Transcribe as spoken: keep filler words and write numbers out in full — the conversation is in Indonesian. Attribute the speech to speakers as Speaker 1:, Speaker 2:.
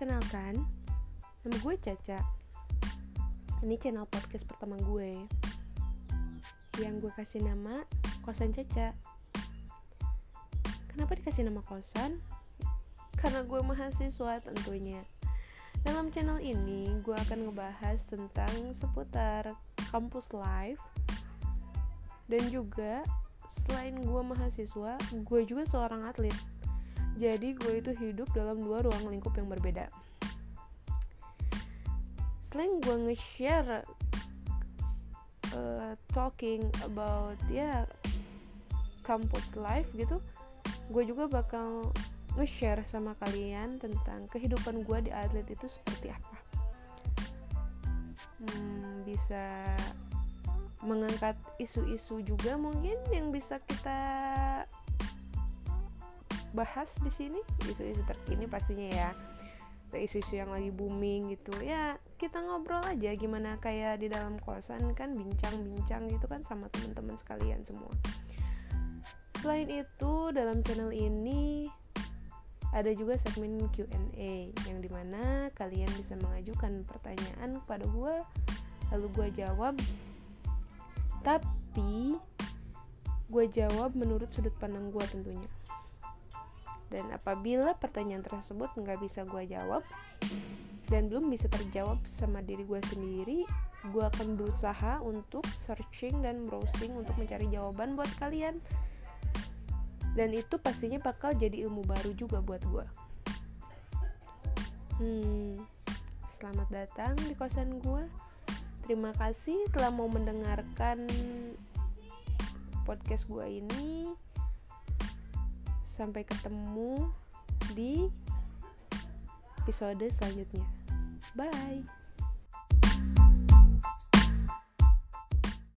Speaker 1: Perkenalkan, nama gue Caca. Ini channel podcast pertama gue yang gue kasih nama Kosan Caca. Kenapa dikasih nama kosan? Karena gue mahasiswa tentunya. Dalam channel ini gue akan ngebahas tentang seputar kampus life. Dan juga selain gue mahasiswa, gue juga seorang atlet. Jadi gue itu hidup dalam dua ruang lingkup yang berbeda. Selain gue nge-share uh, talking about ya yeah, campus life gitu, gue juga bakal nge-share sama kalian tentang kehidupan gue di atlet itu seperti apa. Hmm, bisa mengangkat isu-isu juga mungkin yang bisa kita bahas di sini, isu-isu terkini pastinya ya, isu-isu yang lagi booming gitu ya. Kita ngobrol aja gimana kayak di dalam kosan kan, bincang-bincang gitu kan sama teman-teman sekalian semua. Selain itu dalam channel ini ada juga segmen Q and A yang dimana kalian bisa mengajukan pertanyaan kepada gue, lalu gue jawab. Tapi gue jawab menurut sudut pandang gue tentunya. Dan apabila pertanyaan tersebut nggak bisa gue jawab dan belum bisa terjawab sama diri gue sendiri, gue akan berusaha untuk searching dan browsing untuk mencari jawaban buat kalian. Dan itu pastinya bakal jadi ilmu baru juga buat gue. Hmm, selamat datang di kosan gue. Terima kasih telah mau mendengarkan podcast gue ini. Sampai ketemu di episode selanjutnya. Bye.